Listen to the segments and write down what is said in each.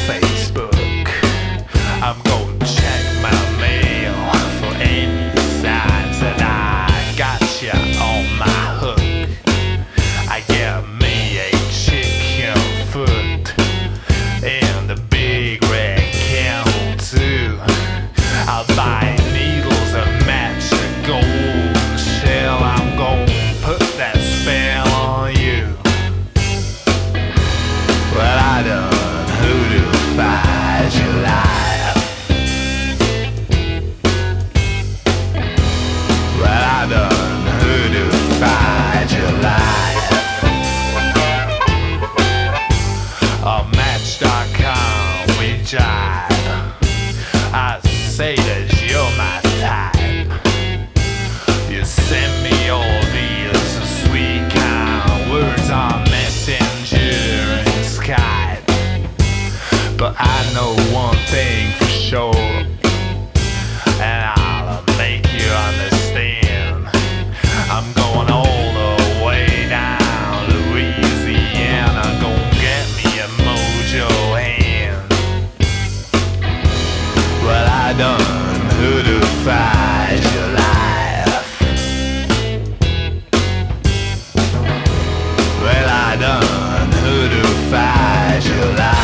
Facebook. I'm gonna check my mail for any signs that I got ya on my hook. I get me a chicken foot and a big red candle too. I'll buy needles and match a gold shell. I'm gonna put that spell on you. Well, I done hoodoo-fied your life. Well, I done hoodoo-fied your life. On Match.com we jive. I say that you're my type. You send me all these sweet kind words on Messenger and Skype. But I know one thing for sure, and I'll make you understand. I'm going all the way down Louisiana, gonna get me a mojo hand. Well, I done hoodoo-fied your life. Well, I done hoodoo-fied your life.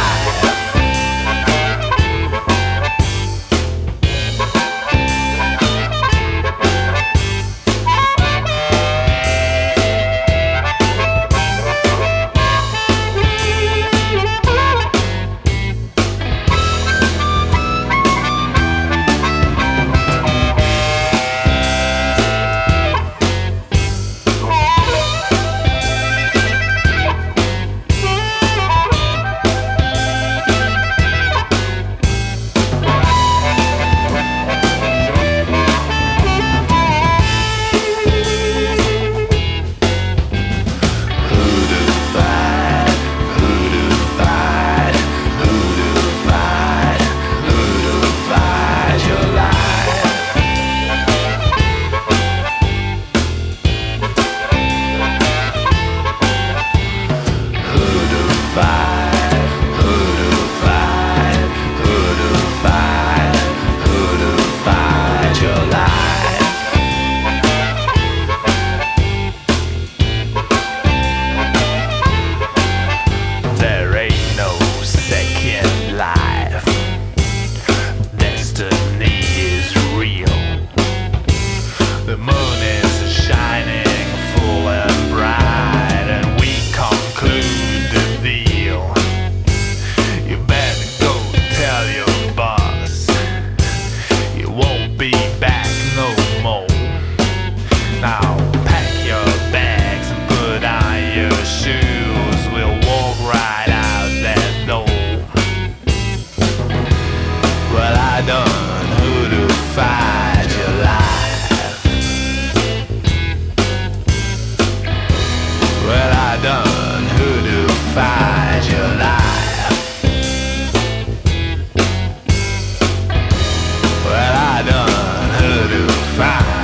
The moon is shining full and bright, and we conclude the deal. You better go tell your boss you won't be back no more. Now pack your bags and put on your shoes. We'll walk right out that door. Well, I done hoodoo-fied your life. Well, I done hoodoo-fied your life. Well, I done hoodoo-fied